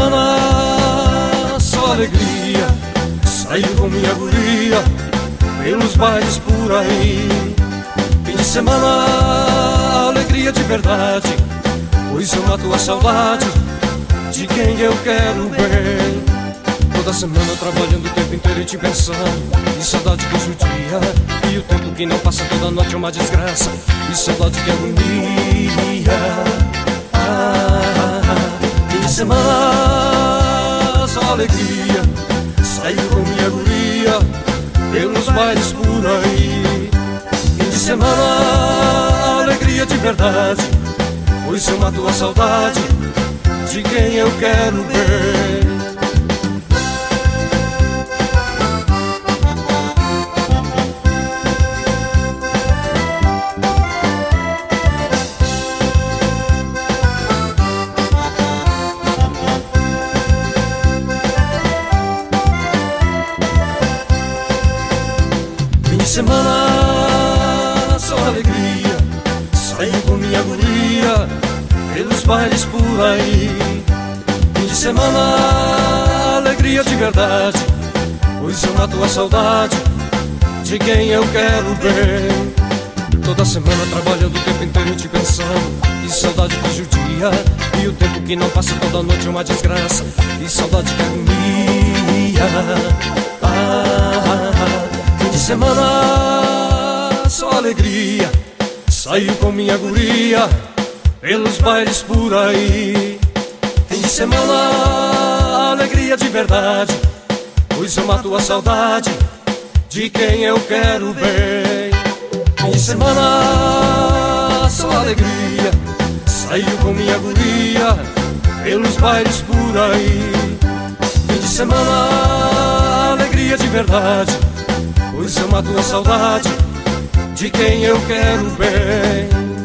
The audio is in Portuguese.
semana só alegria, saio com minha guria pelos bailes por aí. Fim de semana, alegria de verdade, pois eu mato a saudade de quem eu quero bem. Toda semana trabalhando o tempo inteiro e te pensando, e saudade que judia, e o tempo que não passa toda noite é uma desgraça, e saudade que agonia. Fim de semana só alegria, saio com minha guria pelos bailes por aí. Fim de semana, alegria de verdade, pois eu mato a saudade de quem eu quero bem. Fim de semana só alegria, saio com minha guria pelos bailes por aí. Fim de semana, alegria de verdade, pois eu mato a saudade de quem eu quero bem. Toda semana trabalhando o tempo inteiro te pensando, e saudade que judia, e o tempo que não passa toda noite é uma desgraça, e saudade que agonia. Fim de semana só alegria, saio com minha guria pelos bailes por aí. Fim de semana, alegria de verdade, pois eu mato a saudade de quem eu quero bem. Fim de semana só alegria, saio com minha guria pelos bailes por aí. Fim de semana, alegria de verdade, pois eu mato a saudade de quem eu quero bem.